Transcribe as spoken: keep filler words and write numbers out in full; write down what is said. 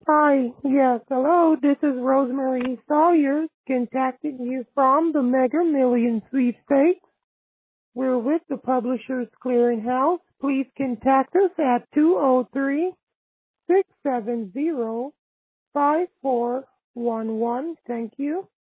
Hi, yes, hello, this is Rosemary Sawyer contacting you from the Mega Million Sweepstakes. We're with the Publishers Clearinghouse. Please contact us at two oh three, six seven zero, five four one one. Thank you.